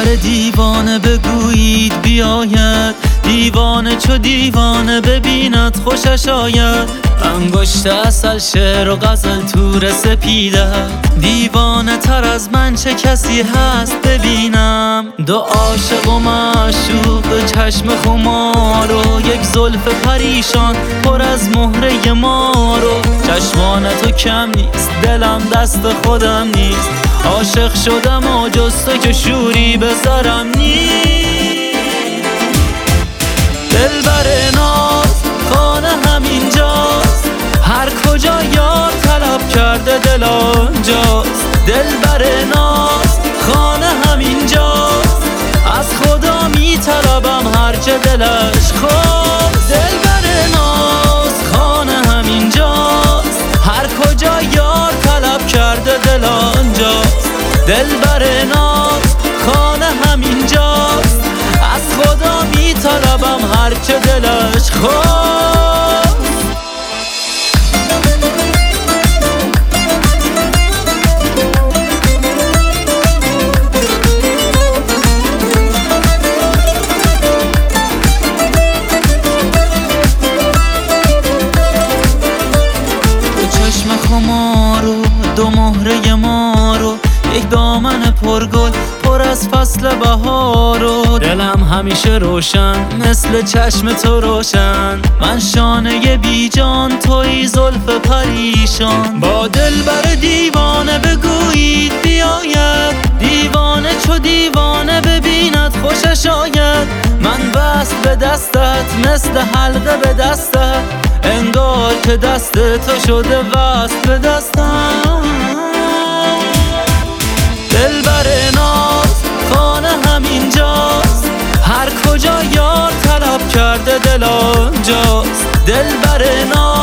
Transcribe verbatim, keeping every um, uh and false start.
دیوانه بگویید بیاید، دیوانه چو دیوانه ببیند خوشش آید. انگشت اصل شعر و غزل تور سپیده، دیوانه تر از من چه کسی هست ببینم. دو عاشق و معشوق چشم خمار و یک زلف پریشان پر از مهره مارو. چشمان تو کم نیست، دلم دست خودم نیست، عاشق شدم و جز تو که شوری بذارم نیست. دلبر ناز خانه همینجاست، هر کجا یار طلب کرده دل آنجاست. دلبر ناز خانه همینجاست، از خدا میطلبم هرچه دلش خواست. دلبر ناز خانه همینجاست، هر کجا یار طلب کرده دل آنجاست. دلبر ناز خانه همینجاست، از خدا میطلبم هرچه دلش خواست. خمارو دو مهره مارو، یک دامن پرگل پر از فصل بهارو. دلم همیشه روشن مثل چشم تو روشن، من شانه بی جان توی زلف پریشان. با دلبر دیوانه بگویید بیاید، دیوانه چو دیوانه ببیند خوشش آید. من بست به دستت مثل حلقه به دستت، انگار که دست تو شده وصل به دستم. دلبر ناز خانه همینجاست، هر کجا یار طلب کرده دل آنجاست. دلبر ناز